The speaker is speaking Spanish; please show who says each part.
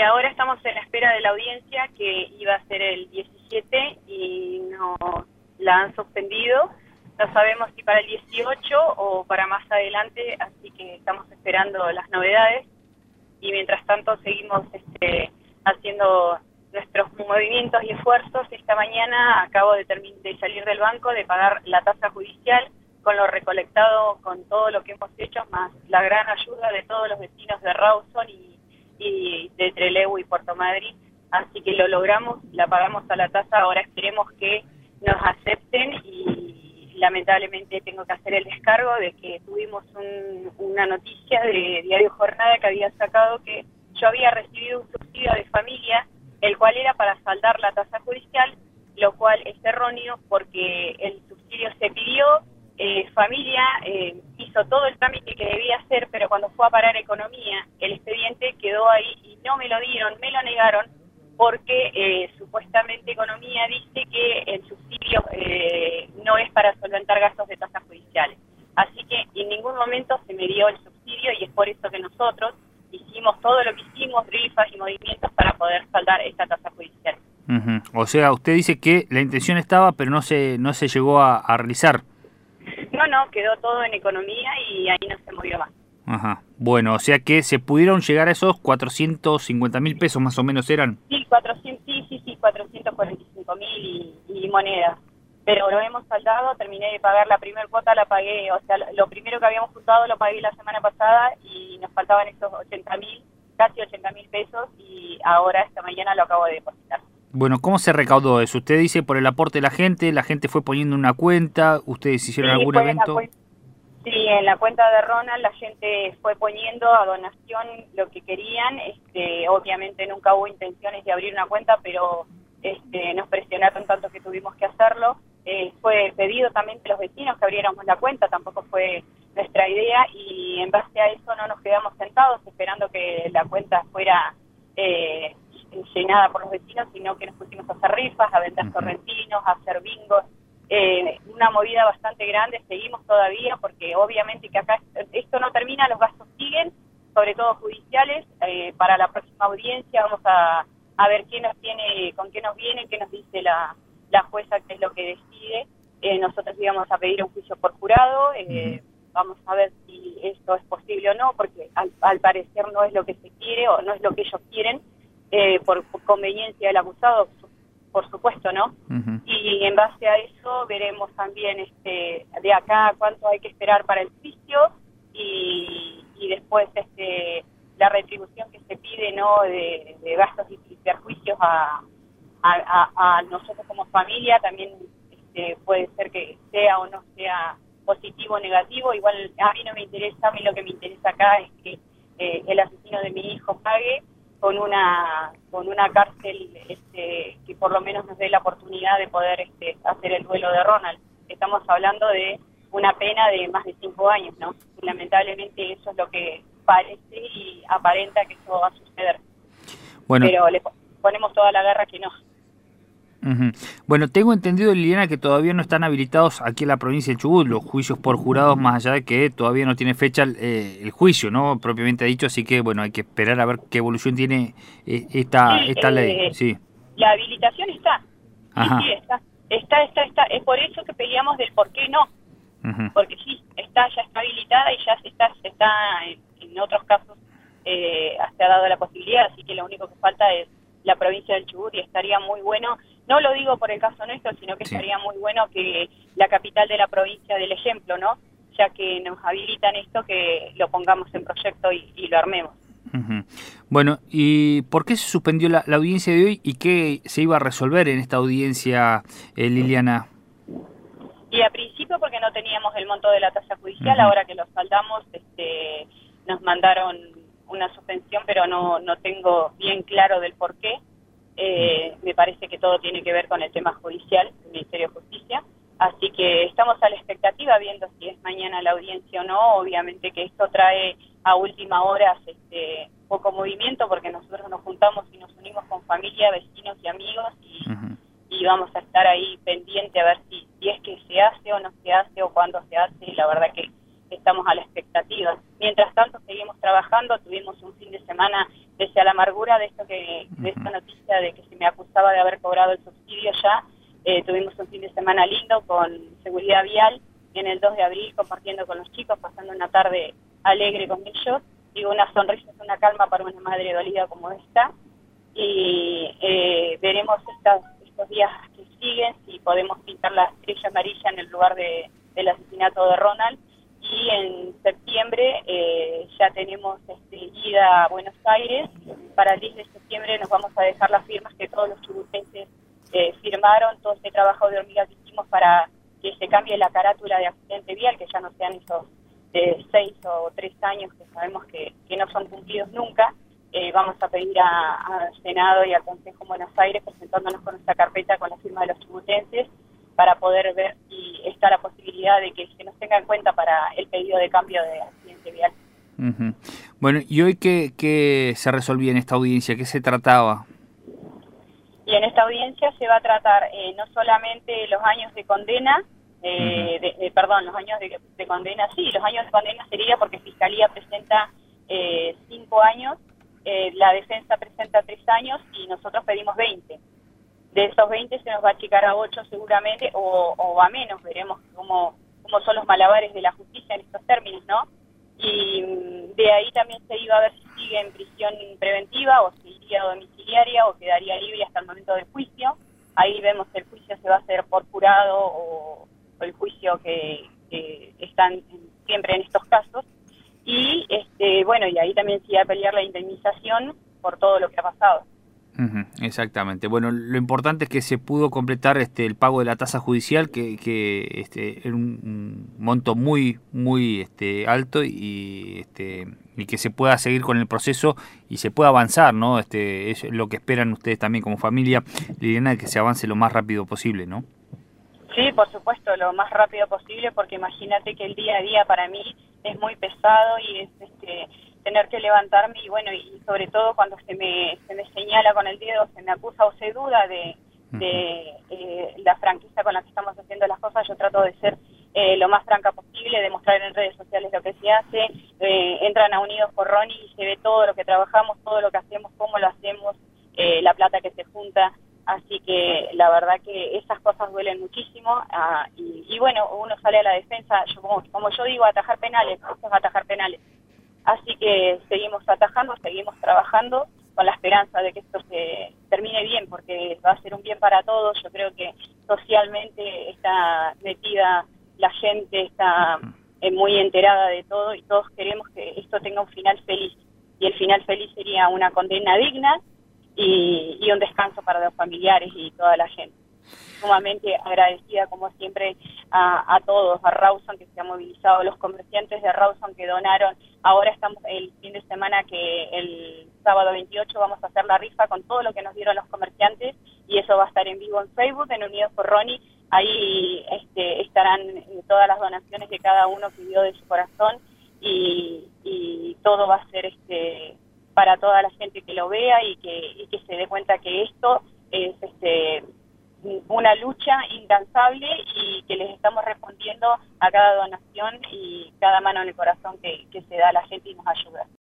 Speaker 1: ahora estamos en la espera de la audiencia que iba a ser el 17 y no la han suspendido. No sabemos si para el 18 o para más adelante, así que estamos esperando las novedades y mientras tanto seguimos haciendo nuestros movimientos y esfuerzos. Esta mañana acabo de salir del banco, de pagar la tasa judicial con lo recolectado, con todo lo que hemos hecho, más la gran ayuda de todos los vecinos de Rawson y de Trelew y Puerto Madryn, así que lo logramos, la pagamos a la tasa. Ahora esperemos que nos acepten y lamentablemente tengo que hacer el descargo de que tuvimos una noticia de Diario Jornada que había sacado que yo había recibido un subsidio de familia, el cual era para saldar la tasa judicial, lo cual es erróneo porque el subsidio se pidió, familia hizo todo el trámite que debía hacer, pero cuando fue a parar economía, el expediente quedó ahí y no me lo dieron, me lo negaron, porque supuestamente economía dice que el subsidio no es para solventar gastos de tasas judiciales. Así que en ningún momento se me dio el subsidio y es por eso que nosotros hicimos todo lo que hicimos, rifas y movimientos para poder saldar esta tasa judicial.
Speaker 2: O sea, usted dice que la intención estaba, pero no se llegó a realizar.
Speaker 1: No, quedó todo en economía y ahí no se movió más.
Speaker 2: Ajá. Bueno, o sea que se pudieron llegar a esos 450.000 pesos más o menos eran.
Speaker 1: Sí, 445.000 y monedas. Pero lo hemos saldado, terminé de pagar la primera cuota, la pagué, o sea, lo primero que habíamos juntado lo pagué la semana pasada y nos faltaban esos 80.000, casi 80.000 pesos y ahora esta mañana lo acabo de depositar.
Speaker 2: Bueno, ¿cómo se recaudó eso? Usted dice por el aporte de la gente fue poniendo una cuenta, ustedes hicieron algún evento.
Speaker 1: Sí, en la cuenta de Ronald la gente fue poniendo a donación lo que querían. Obviamente nunca hubo intenciones de abrir una cuenta, pero nos presionaron tanto que tuvimos que hacerlo. Fue pedido también de los vecinos que abriéramos la cuenta, tampoco fue nuestra idea y en base a eso no nos quedamos sentados esperando que la cuenta fuera llenada por los vecinos, sino que nos pusimos a hacer rifas, a vender correntinos, a hacer bingos. Una movida bastante grande, seguimos todavía porque obviamente que acá esto no termina, los gastos siguen, sobre todo judiciales. Para la próxima audiencia vamos a ver quién nos tiene, con qué nos viene, qué nos dice la jueza, qué es lo que decide. Nosotros íbamos a pedir un juicio por jurado, vamos a ver si esto es posible o no, porque al parecer no es lo que se quiere o no es lo que ellos quieren, por conveniencia del acusado, por supuesto, ¿no? Y en base a eso veremos también de acá cuánto hay que esperar para el juicio y después la retribución que se pide, ¿no? de gastos y perjuicios a nosotros como familia. También puede ser que sea o no sea positivo o negativo. Igual a mí no me interesa, a mí lo que me interesa acá es que el asesino de mi hijo pague con una cárcel que por lo menos nos dé la oportunidad de poder hacer el duelo de Ronald. Estamos hablando de una pena de más de 5 años, ¿no? Y lamentablemente eso es lo que parece y aparenta que eso va a suceder. Bueno, pero le ponemos toda la garra que no.
Speaker 2: Bueno, tengo entendido, Liliana, que todavía no están habilitados aquí en la provincia de Chubut los juicios por jurados, más allá de que todavía no tiene fecha el juicio, ¿no? Propiamente dicho, así que bueno, hay que esperar a ver qué evolución tiene esta ley. Sí.
Speaker 1: La habilitación está. Sí, está. Es por eso que peleamos del por qué no. Porque sí, ya está habilitada y ya está en otros casos se ha dado la posibilidad, así que lo único que falta es la provincia del Chubut y estaría muy bueno, no lo digo por el caso nuestro, sino que estaría muy bueno que la capital de la provincia del ejemplo, ¿no? Ya que nos habilitan esto, que lo pongamos en proyecto y lo armemos.
Speaker 2: Bueno, ¿y por qué se suspendió la audiencia de hoy y qué se iba a resolver en esta audiencia, Liliana?
Speaker 1: Y a principio porque no teníamos el monto de la tasa judicial, ahora que lo saldamos nos mandaron una suspensión, pero no tengo bien claro del por qué. Me parece que todo tiene que ver con el tema judicial, el Ministerio de Justicia, así que estamos a la expectativa viendo si es mañana la audiencia o no. Obviamente que esto trae a última hora poco movimiento porque nosotros nos juntamos y nos unimos con familia, vecinos y amigos y vamos a estar ahí pendiente a ver si es que se hace o no se hace o cuándo se hace, y la verdad que estamos a la expectativa. Mientras tanto seguimos trabajando, tuvimos un fin de semana pese a la amargura ahora de esto de esta noticia de que se me acusaba de haber cobrado el subsidio ya. Tuvimos un fin de semana lindo con seguridad vial en el 2 de abril, compartiendo con los chicos, pasando una tarde alegre con ellos. Digo, una sonrisa es una calma para una madre dolida como esta. Y veremos estos días que siguen si podemos pintar la estrella amarilla en el lugar del asesinato de Ronald. Y en septiembre ya tenemos ida a Buenos Aires. Para el 10 de septiembre nos vamos a dejar las firmas que todos los chubutenses firmaron, todo este trabajo de hormiga que hicimos para que se cambie la carátula de accidente vial, que ya no sean esos 6 o 3 años que sabemos que no son cumplidos nunca. Vamos a pedir al Senado y al Consejo en Buenos Aires presentándonos con esta carpeta con la firma de los chubutenses para poder ver si está la posibilidad de que se nos tenga en cuenta para el pedido de cambio de accidente vial.
Speaker 2: Bueno, ¿y hoy qué se resolvía en esta audiencia? ¿Qué se trataba?
Speaker 1: Y en esta audiencia se va a tratar no solamente los años de condena, los años de condena, sí, los años de condena sería porque Fiscalía presenta 5 años, la defensa presenta 3 años y nosotros pedimos 20. De esos 20 se nos va a achicar a 8 seguramente, o a menos, veremos cómo son los malabares de la justicia en estos términos, ¿no? Y de ahí también se iba a ver si sigue en prisión preventiva o si iría domiciliaria o quedaría libre hasta el momento del juicio. Ahí vemos si el juicio se va a hacer por jurado o el juicio que están siempre en estos casos. Y bueno, y ahí también se iba a pelear la indemnización por todo lo que ha pasado.
Speaker 2: Exactamente. Bueno, lo importante es que se pudo completar el pago de la tasa judicial, que era un monto muy alto y que se pueda seguir con el proceso y se pueda avanzar, ¿no? Es lo que esperan ustedes también como familia, Liliana, que se avance lo más rápido posible, ¿no?
Speaker 1: Sí, por supuesto, lo más rápido posible, porque imagínate que el día a día para mí es muy pesado y es tener que levantarme y bueno, y sobre todo cuando se me señala con el dedo, se me acusa o se duda de la franqueza con la que estamos haciendo las cosas. Yo trato de ser lo más franca posible, de mostrar en redes sociales lo que se hace. Entran a Unidos por Ronnie y se ve todo lo que trabajamos, todo lo que hacemos, cómo lo hacemos, la plata que se junta. Así que la verdad que esas cosas duelen muchísimo y bueno, uno sale a la defensa, como yo digo, atajar penales, esto es atajar penales. Así que seguimos atajando, seguimos trabajando con la esperanza de que esto se termine bien, porque va a ser un bien para todos. Yo creo que socialmente está metida la gente, está muy enterada de todo y todos queremos que esto tenga un final feliz. Y el final feliz sería una condena digna y un descanso para los familiares y toda la gente. Sumamente agradecida como siempre a todos, a Rawson que se ha movilizado, los comerciantes de Rawson que donaron. Ahora estamos el fin de semana que el sábado 28 vamos a hacer la rifa con todo lo que nos dieron los comerciantes y eso va a estar en vivo en Facebook, en Unidos por Ronnie. Ahí estarán todas las donaciones de cada uno que dio de su corazón y todo va a ser para toda la gente que lo vea y que se dé cuenta que esto es una lucha incansable y que les estamos respondiendo a cada donación y cada mano en el corazón que se da a la gente y nos ayuda.